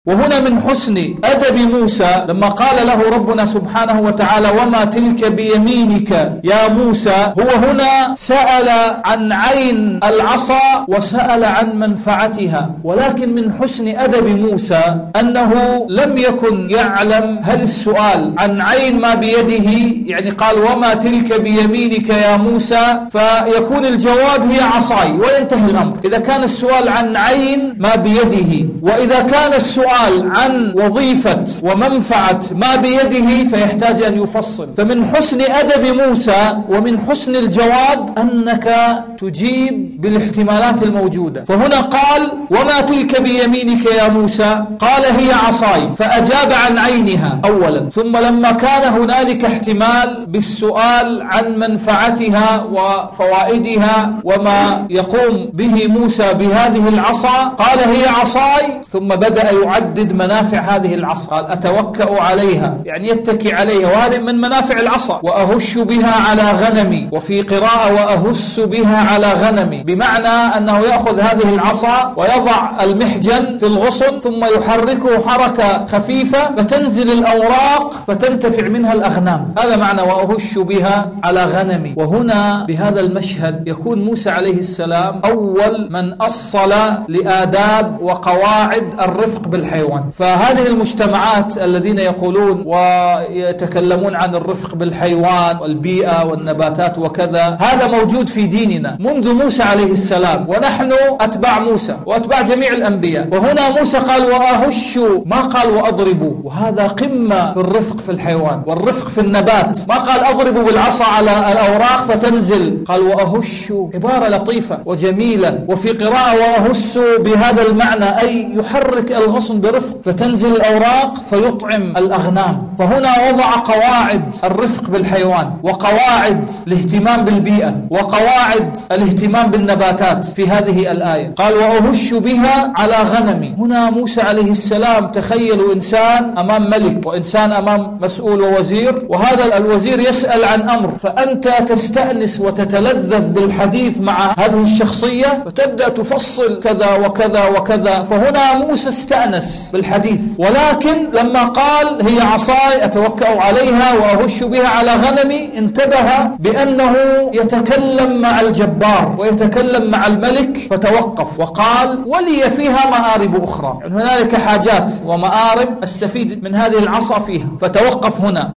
وهنا من حسن أدب موسى لما قال له ربنا سبحانه وتعالى وما تلك بيمينك يا موسى، هو هنا سأل عن عين العصا وسأل عن منفعتها، ولكن من حسن أدب موسى أنه لم يكن يعلم هل السؤال عن عين ما بيده، يعني قال وما تلك بيمينك يا موسى، فيكون الجواب هي عصاي وينتهي الأمر. إذا كان السؤال عن عين ما بيده، وإذا كان السؤال عن وظيفة ومنفعة ما بيده فيحتاج أن يفصل. فمن حسن أدب موسى ومن حسن الجواب أنك تجيب بالاحتمالات الموجودة. فهنا قال وما تلك بيمينك يا موسى، قال هي عصاي، فأجاب عن عينها أولا، ثم لما كان هنالك احتمال بالسؤال عن منفعتها وفوائدها وما يقوم به موسى بهذه العصا قال هي عصاي، ثم بدأ يعدد منافع هذه العصا، قال أتوكأ عليها يعني يتكي عليها، وهذه من منافع العصا، وأهش بها على غنمي، وفي قراءة وأهس بها على غنمي، بمعنى أنه يأخذ هذه العصا ويضع المحجن في الغصن ثم يحركه حركة خفيفة فتنزل الأوراق فتنتفع منها الأغنام، هذا معنى وأهش بها على غنمي. وهنا بهذا المشهد يكون موسى عليه السلام أول من أصل لآداب وقواعد الرفق بالحيوان. فهذه المجتمعات الذين يقولون ويتكلمون عن الرفق بالحيوان والبيئة والنباتات وكذا، هذا موجود في ديننا منذ موسى عليه السلام، ونحن أتباع موسى وأتباع جميع الأنبياء. وهنا موسى قال وأهش، ما قال وأضربوا، وهذا قمة في الرفق في الحيوان والرفق في النبات. ما قال أضربوا بالعصا على الأوراق فتنزل، قال وأهش، عبارة لطيفة وجميلة. وفي قراءة وأهس بهذا المعنى أي يحرك الغصن برفق فتنزل الأوراق فيطعم الأغنام. فهنا وضع قواعد الرفق بالحيوان وقواعد الاهتمام بالبيئة وقواعد الاهتمام بالنباتات في هذه الآية. قال وأهش بها على غنمي. هنا موسى عليه السلام تخيلوا إنسان أمام ملك وإنسان أمام مسؤول ووزير، وهذا الوزير يسأل عن أمر، فأنت تستأنس وتتلذذ بالحديث مع هذه الشخصية فتبدأ تفصل كذا وكذا وكذا. فهنا موسى استأنس بالحديث، ولكن لما قال هي عصاي أتوكأ عليها وأهش بها على غنمي انتبه بأنه يتكلم مع الجبار ويتكلم مع الملك، فتوقف وقال ولي فيها مآرب أخرى، يعني هنالك حاجات ومآرب أستفيد من هذه العصا فيها، فتوقف هنا.